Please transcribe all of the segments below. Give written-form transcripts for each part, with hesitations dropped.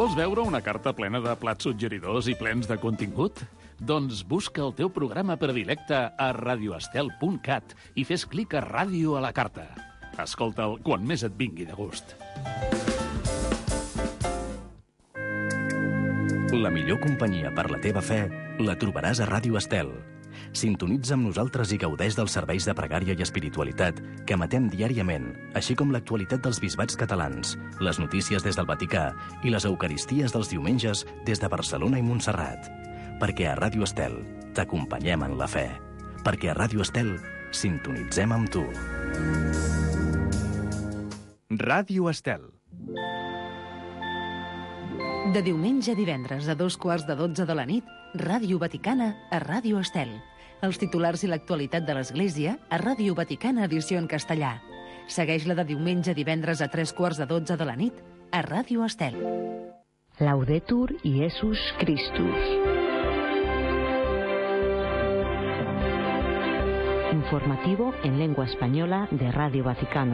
Vols veure una carta plena de plats suggeridors i plens de contingut? Doncs busca el teu programa predilecte a radioestel.cat i fes clic a Ràdio a la carta. Escolta'l quan més et vingui de gust. La millor companyia per la teva fe la trobaràs a Ràdio Estel. Sintonitza amb nosaltres i gaudeix dels serveis de pregària i espiritualitat que emetem diàriament, així com l'actualitat dels bisbats catalans, les notícies des del Vaticà i les eucaristies dels diumenges des de Barcelona i Montserrat. Perquè a Ràdio Estel t'acompanyem en la fe. Perquè a Ràdio Estel sintonitzem amb tu. Ràdio Estel. De diumenge a divendres a 2:15 de la nit, Ràdio Vaticana a Ràdio Estel. Els titulars i l'actualitat de l'Església a Ràdio Vaticana edició en castellà. Segueix-la de diumenge a divendres a 3:15 de la nit a Ràdio Estel. Laudetur Iesus Christus. Informativo en lengua española de Radio Vaticano.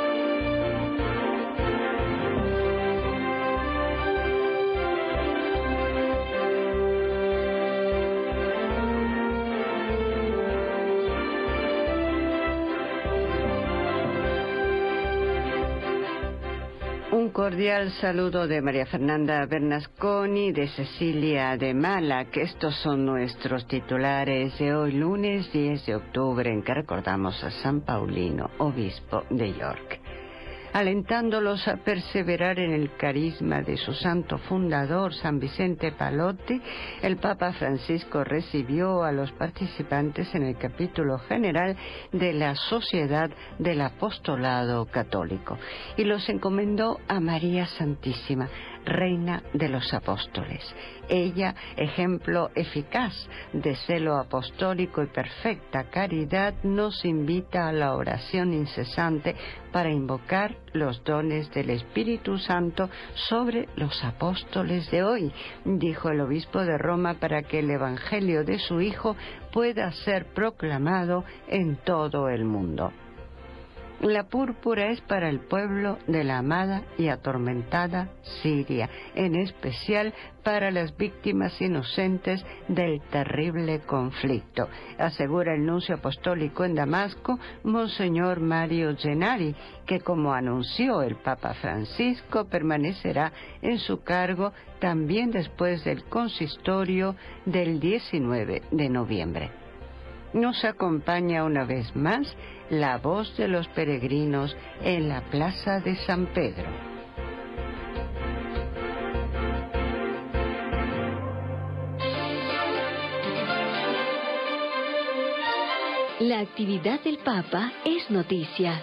Un cordial saludo de María Fernanda Bernasconi, de Cecilia de Malac. Estos son nuestros titulares de hoy, lunes 10 de octubre, en que recordamos a San Paulino, obispo de York. Alentándolos a perseverar en el carisma de su santo fundador, San Vicente Pallotti, el Papa Francisco recibió a los participantes en el capítulo general de la Sociedad del Apostolado Católico y los encomendó a María Santísima, Reina de los Apóstoles. Ella, ejemplo eficaz de celo apostólico y perfecta caridad, nos invita a la oración incesante para invocar los dones del Espíritu Santo sobre los apóstoles de hoy, dijo el obispo de Roma, para que el Evangelio de su Hijo pueda ser proclamado en todo el mundo. La púrpura es para el pueblo de la amada y atormentada Siria, en especial para las víctimas inocentes del terrible conflicto, asegura el nuncio apostólico en Damasco, Monseñor Mario Gennari, que, como anunció el Papa Francisco, permanecerá en su cargo también después del consistorio del 19 de noviembre. Nos acompaña una vez más la voz de los peregrinos en la Plaza de San Pedro. La actividad del Papa es noticia.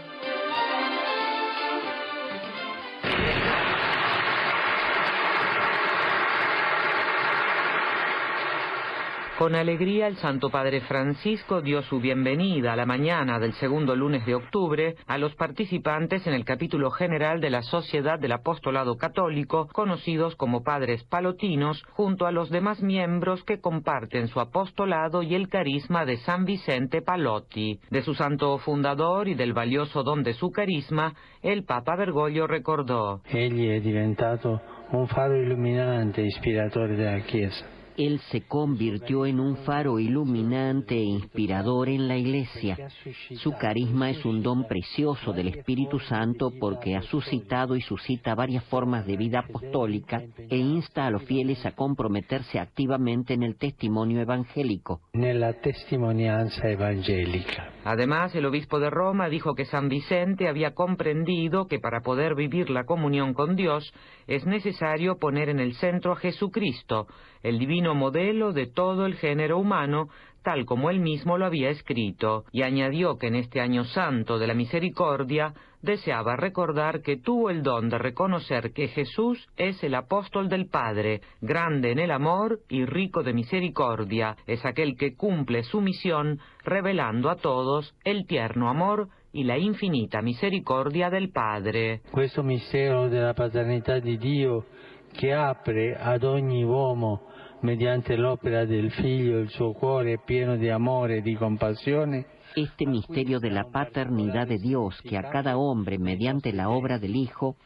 Con alegría, el Santo Padre Francisco dio su bienvenida a la mañana del segundo lunes de octubre a los participantes en el capítulo general de la Sociedad del Apostolado Católico, conocidos como Padres Pallotinos, junto a los demás miembros que comparten su apostolado y el carisma de San Vicente Pallotti. De su santo fundador y del valioso don de su carisma, el Papa Bergoglio recordó: Egli è diventato un faro illuminante e ispiratore della Chiesa. Él se convirtió en un faro iluminante e inspirador en la Iglesia. Su carisma es un don precioso del Espíritu Santo porque ha suscitado y suscita varias formas de vida apostólica e insta a los fieles a comprometerse activamente en el testimonio evangélico. Nella testimonianza evangélica. Además, el obispo de Roma dijo que San Vicente había comprendido que para poder vivir la comunión con Dios es necesario poner en el centro a Jesucristo, el divino modelo de todo el género humano, tal como él mismo lo había escrito, y añadió que en este año santo de la misericordia deseaba recordar que tuvo el don de reconocer que Jesús es el apóstol del Padre, grande en el amor y rico de misericordia, es aquel que cumple su misión revelando a todos el tierno amor y la infinita misericordia del Padre. Questo mistero della paternità di Dio che apre ad ogni uomo mediante l'opera del Figlio il suo cuore pieno di amore e di compassione. Este misterio de la paternidad de Dios que a cada hombre mediante la obra del Hijo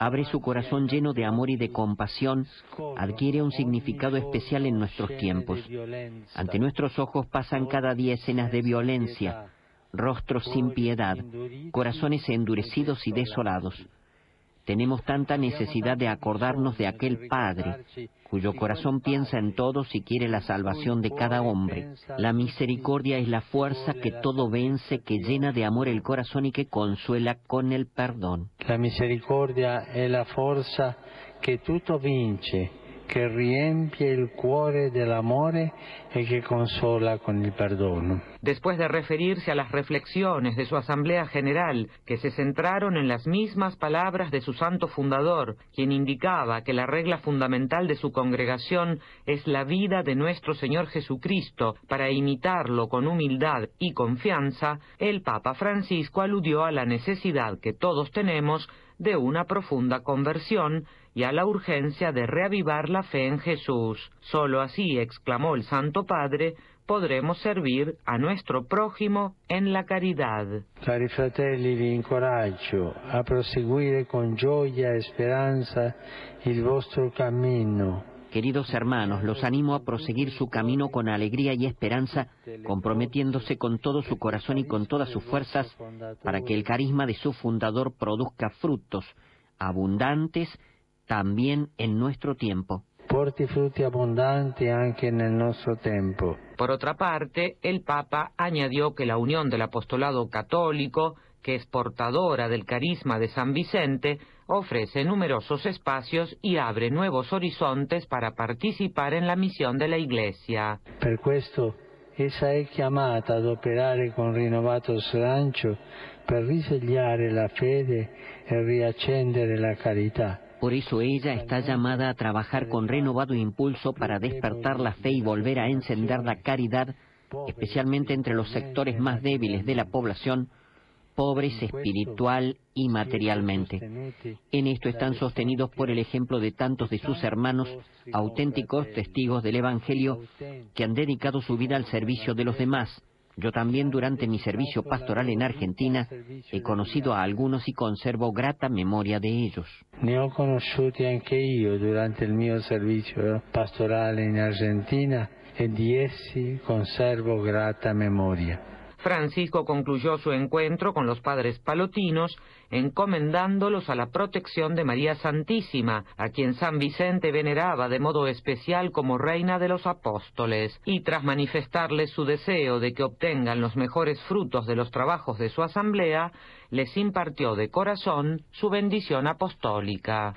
abre su corazón lleno de amor y de compasión, adquiere un significado especial en nuestros tiempos. Ante nuestros ojos pasan cada día escenas de violencia, rostros sin piedad, corazones endurecidos y desolados. Tenemos tanta necesidad de acordarnos de aquel Padre, cuyo corazón piensa en todos y quiere la salvación de cada hombre. La misericordia es la fuerza que todo vence, que llena de amor el corazón y que consuela con el perdón. La misericordia è la forza che tutto vince, che riempie il cuore dell'amore e che consola con il perdono. Después de referirse a las reflexiones de su Asamblea General, que se centraron en las mismas palabras de su santo fundador, quien indicaba que la regla fundamental de su congregación es la vida de nuestro Señor Jesucristo, para imitarlo con humildad y confianza, el Papa Francisco aludió a la necesidad que todos tenemos de una profunda conversión y a la urgencia de reavivar la fe en Jesús. Solo así, exclamó el Santo Padre, podremos servir a nuestro prójimo en la caridad. Cari fratelli, vi incoraggio a proseguire con gioia e speranza il vostro cammino. Queridos hermanos, los animo a proseguir su camino con alegría y esperanza, comprometiéndose con todo su corazón y con todas sus fuerzas para que el carisma de su fundador produzca frutos abundantes también en nuestro tiempo. Porti frutti abbondanti anche nel nostro tempo. Por otra parte, el Papa añadió que la unión del apostolado católico, que es portadora del carisma de San Vicente, ofrece numerosos espacios y abre nuevos horizontes para participar en la misión de la Iglesia. Per questo essa è chiamata ad operare con rinnovato slancio per risvegliare la fede e riaccendere la carità. Por eso ella está llamada a trabajar con renovado impulso para despertar la fe y volver a encender la caridad, especialmente entre los sectores más débiles de la población, pobres espiritual y materialmente. En esto están sostenidos por el ejemplo de tantos de sus hermanos, auténticos testigos del Evangelio, que han dedicado su vida al servicio de los demás. Yo también, durante mi servicio pastoral en Argentina, he conocido a algunos y conservo grata memoria de ellos. Ne ho conosciuti anche io durante il mio servizio pastorale in Argentina e di essi conservo grata memoria. Francisco concluyó su encuentro con los padres palotinos encomendándolos a la protección de María Santísima, a quien San Vicente veneraba de modo especial como reina de los apóstoles, y tras manifestarles su deseo de que obtengan los mejores frutos de los trabajos de su asamblea, les impartió de corazón su bendición apostólica.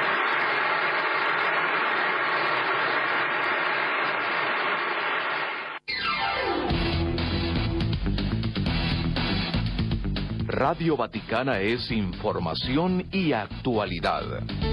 Radio Vaticana es información y actualidad.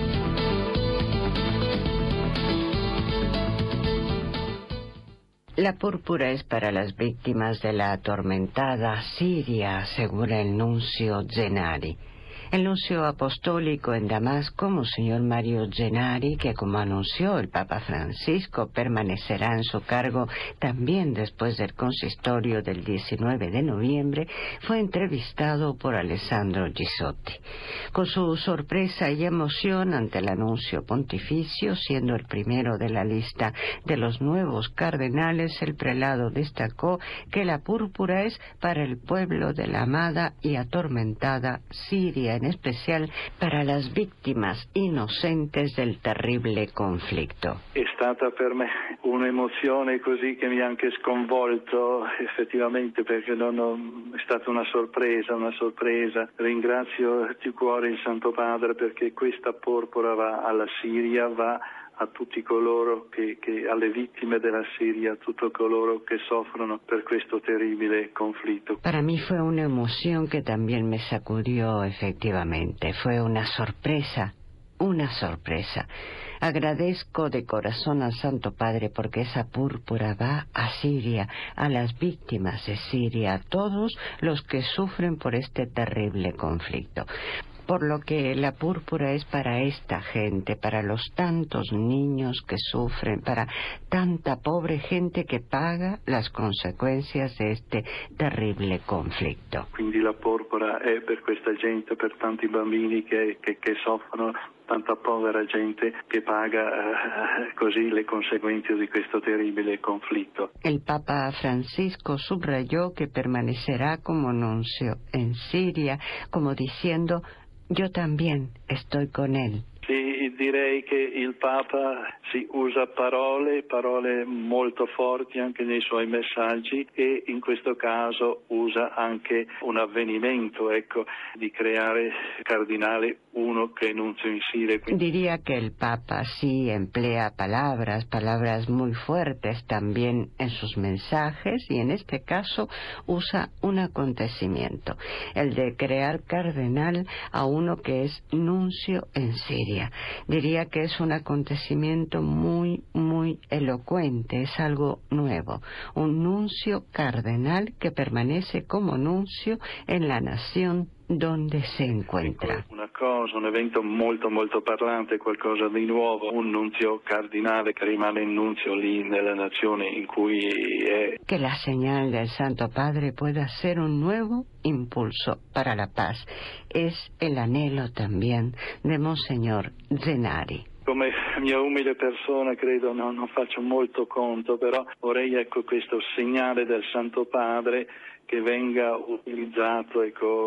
La púrpura es para las víctimas de la atormentada Siria, asegura el nuncio Gennari. El nuncio apostólico en Damasco, Monseñor Mario Gennari, que como anunció el Papa Francisco, permanecerá en su cargo también después del consistorio del 19 de noviembre, fue entrevistado por Alessandro Gisotti. Con su sorpresa y emoción ante el anuncio pontificio, siendo el primero de la lista de los nuevos cardenales, el prelado destacó que la púrpura es para el pueblo de la amada y atormentada Siria, en especial para las víctimas inocentes del terrible conflitto. È stata per me un'emozione così che mi ha anche sconvolto effettivamente, perché è stata una sorpresa. Ringrazio di cuore il Santo Padre perché questa porpora va alla Siria, va a tutti coloro che alle vittime della Siria, a tutti coloro que sufrono per questo terrible conflicto. Para mí fue una emoción que también me sacudió efectivamente. Fue una sorpresa. Agradezco de corazón al Santo Padre porque esa púrpura va a Siria, a las víctimas de Siria, a todos los que sufren por este terrible conflicto. Por lo que la púrpura es para esta gente, para los tantos niños que sufren, para tanta pobre gente que paga las conseguenze de este terrible conflitto. Quindi la púrpura è per questa gente, per tanti bambini che soffrono, tanta povera gente che paga così le conseguenze di questo terribile conflitto. El Papa Francisco subrayó que permanecerá como nuncio en Siria, como diciendo: yo también estoy con él. Sì, direi che il Papa usa parole molto forti anche nei suoi messaggi e in questo caso usa anche un avvenimento, di creare cardinale uno che nuncio in Siria. Diría que el Papa sí emplea palabras muy fuertes también en sus mensajes y en este caso usa un acontecimiento, el de crear cardenal a uno que es nuncio en Siria. Diría que es un acontecimiento muy, muy elocuente, es algo nuevo. Un nuncio cardenal que permanece como nuncio en la nación donde se encuentra. Un evento molto molto parlante, qualcosa di nuovo, un nunzio cardinale che rimane in nunzio lì nella nazione in cui è. Que la señal del Santo Padre pueda ser un nuevo impulso para la paz. Es el anhelo también de Monseñor Zenari. Come mia umile persona credo non faccio molto conto, però vorrei questo segnale del Santo Padre che venga utilizzato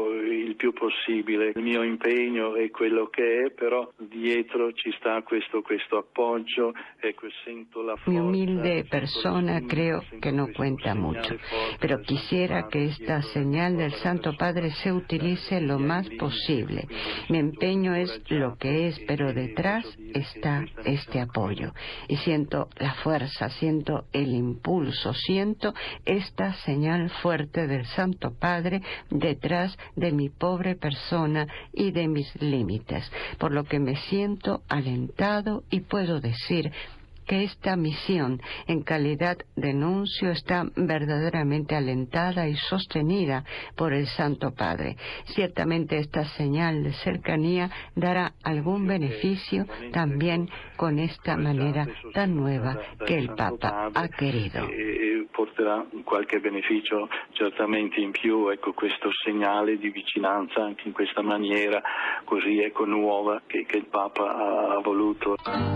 il più possibile. Il mio impegno è quello che è, però dietro ci sta questo appoggio sento la forza. Mi humilde persona creo que no cuenta mucho, pero quisiera que esta señal del Santo Padre se utilice lo más posible. Mi empeño es lo que es, pero detrás está este apoyo. Y siento la fuerza, siento el impulso, siento esta señal fuerte del Santo Padre detrás de mi pobre persona y de mis límites, por lo que me siento alentado y puedo decir que esta misión en calidad de nuncio está verdaderamente alentada y sostenida por el Santo Padre. Ciertamente esta señal de cercanía dará algún beneficio también con esta manera tan nueva que el Papa ha querido. Porterà qualche beneficio certamente in più, questo segnale di vicinanza anche in questa maniera così nuova che il Papa ha voluto.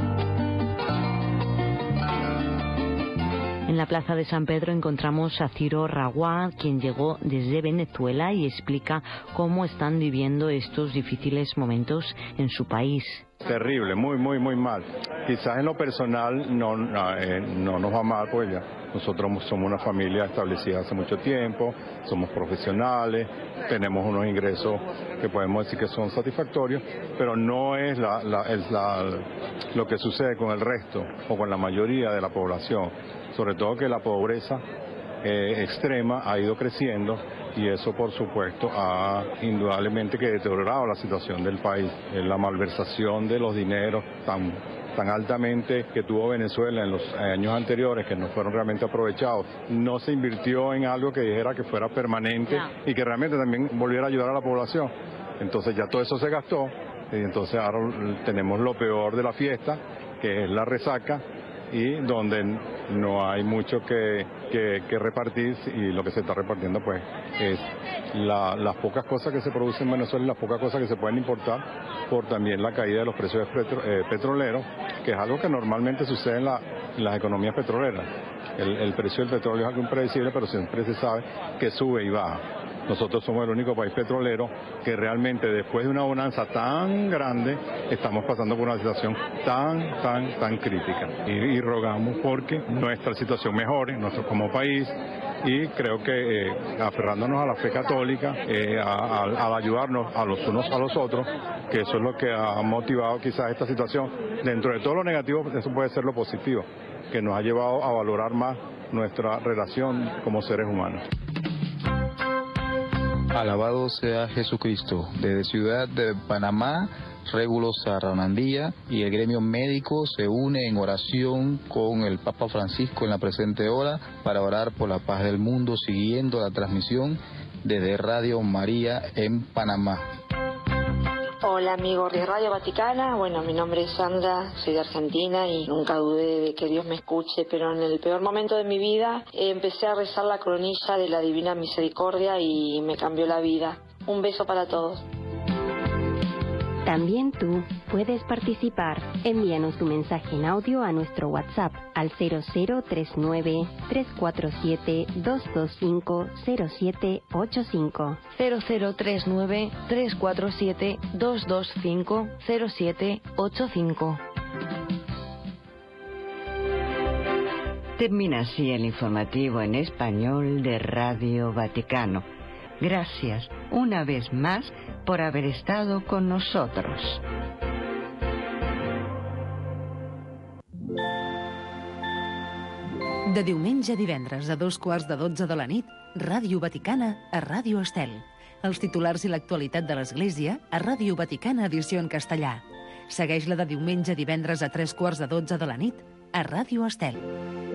En la plaza de San Pedro encontramos a Ciro Raguá, quien llegó desde Venezuela y explica cómo están viviendo estos difíciles momentos en su país. Terrible, muy mal. Quizás en lo personal no nos va mal, pues ya nosotros somos una familia establecida hace mucho tiempo, somos profesionales, tenemos unos ingresos que podemos decir que son satisfactorios, pero no es lo que sucede con el resto o con la mayoría de la población, sobre todo que la pobreza extrema ha ido creciendo y eso por supuesto ha indudablemente que deteriorado la situación del país. La malversación de los dineros tan altamente que tuvo Venezuela en los años anteriores, que no fueron realmente aprovechados, no se invirtió en algo que dijera que fuera permanente y que realmente también volviera a ayudar a la población. Entonces ya todo eso se gastó y entonces ahora tenemos lo peor de la fiesta, que es la resaca, y donde no hay mucho que repartir y lo que se está repartiendo pues es las pocas cosas que se producen en Venezuela y las pocas cosas que se pueden importar por también la caída de los precios petroleros, que es algo que normalmente sucede en las economías petroleras. El precio del petróleo es algo impredecible, pero siempre se sabe que sube y baja. Nosotros somos el único país petrolero que realmente después de una bonanza tan grande estamos pasando por una situación tan crítica. Y rogamos porque nuestra situación mejore, nosotros como país, y creo que aferrándonos a la fe católica, al ayudarnos a los unos a los otros, que eso es lo que ha motivado quizás esta situación. Dentro de todo lo negativo, eso puede ser lo positivo, que nos ha llevado a valorar más nuestra relación como seres humanos. Alabado sea Jesucristo. Desde Ciudad de Panamá, Régulo Sarranandía y el gremio médico se une en oración con el Papa Francisco en la presente hora para orar por la paz del mundo, siguiendo la transmisión desde Radio María en Panamá. Hola amigos de Radio Vaticana, bueno, mi nombre es Sandra, soy de Argentina y nunca dudé de que Dios me escuche, pero en el peor momento de mi vida empecé a rezar la coronilla de la Divina Misericordia y me cambió la vida. Un beso para todos. También tú puedes participar. Envíanos tu mensaje en audio a nuestro WhatsApp al 0039-347-225-0785. 0039-347-225-0785. Termina así el informativo en español de Radio Vaticano. Gracias una vez más por haber estado con nosotros. De diumenge a divendres a 2:15 de la nit, Ràdio Vaticana a Ràdio Estel. Els titulars i l'actualitat de l'Església a Ràdio Vaticana edició en castellà. Segueix-la de diumenge a divendres a 3:15 de la nit a Ràdio Estel.